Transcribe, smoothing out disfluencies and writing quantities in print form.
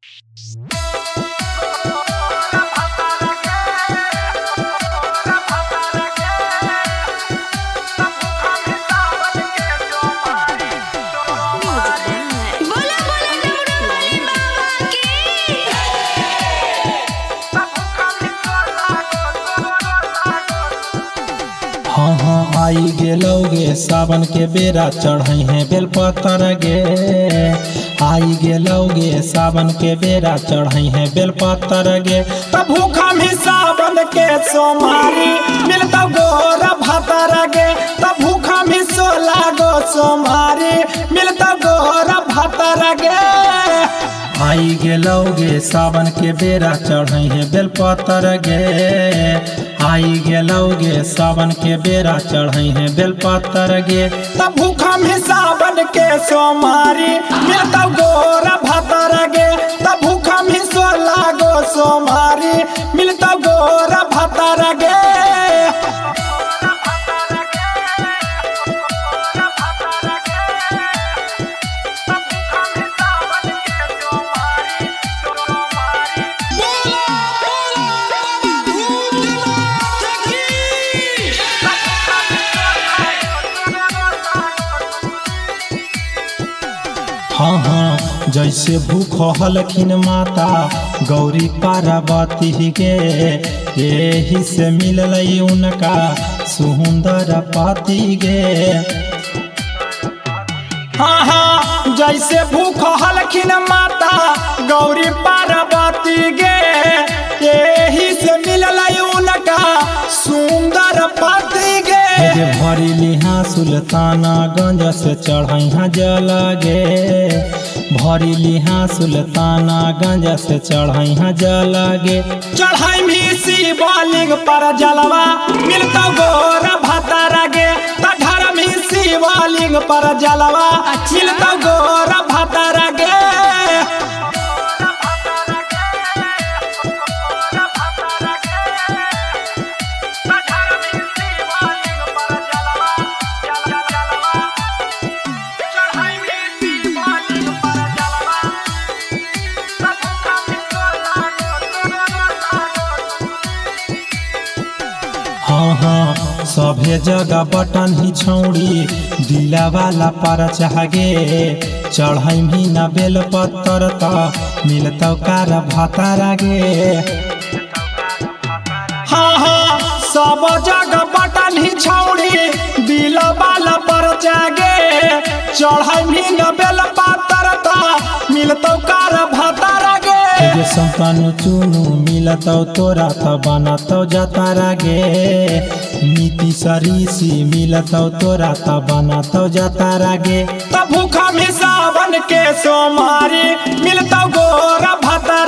हाँ हाँ आई गेलौगे सावन के बेरा चढ़ई है बेलपतर गे। आई गेलौगे सावन के बेरा चढ़ई है बेलपतर गे। तब भूखा में सावन के सोमारी मिलता गोर भातर गे। तब भूखा में सोला गो सोमारी मिलता गोर भातर गे। आई गेलौगे सावन के बेरा चढ़ई है बेलपतर गे। आई गेलौगे सावन के बेरा चढ़ई है बेलपतर गे। तब भूखा में सावन के सोमारी मिलता गोर भातर गे। तब भूखा में सोला गो सोमारी मिलता गोर भातर गे। हाँ हाँ जैसे भूख हलखिन माता गौरी पार्वती के यही से मिलल उनका सुंदर पति गे। हाँ हाँ जैसे भूख हलखिन माता गौरी पार्वती गे यही से मिलल उनका सुंदर पति गे। भरी लिहा सुल्तानगंज से चढ़ई जल गे। भरी लिहा सुल्तानगंज से चढ़ई जल गे। चढ़ई में शिवलिंग पर जलवा मिलता गोर भातर गे। तढ़र में शिवलिंग पर जलवा मिलता गोर भातर गे। हाँ हाँ सभे जगह बटन ही छौड़ी दिला वाला पर चाहगे। चढ़ई भी न बेल पत्तर त मिलता कार भातर गे। हाँ हाँ सब जगह बटन ही छौड़ी दिला वाला पर चाहगे। चढ़ई भी न बेल पत्तर त मिलता कार भातर गे। संतानु चुनु मिलतौ तोरा त बनतौ जतारा गे। नीति सरीसी मिलतौ तोरा त बनतौ जतारा गे। तब भूखा में सावन के सोमारी मिलतौ गोर भातर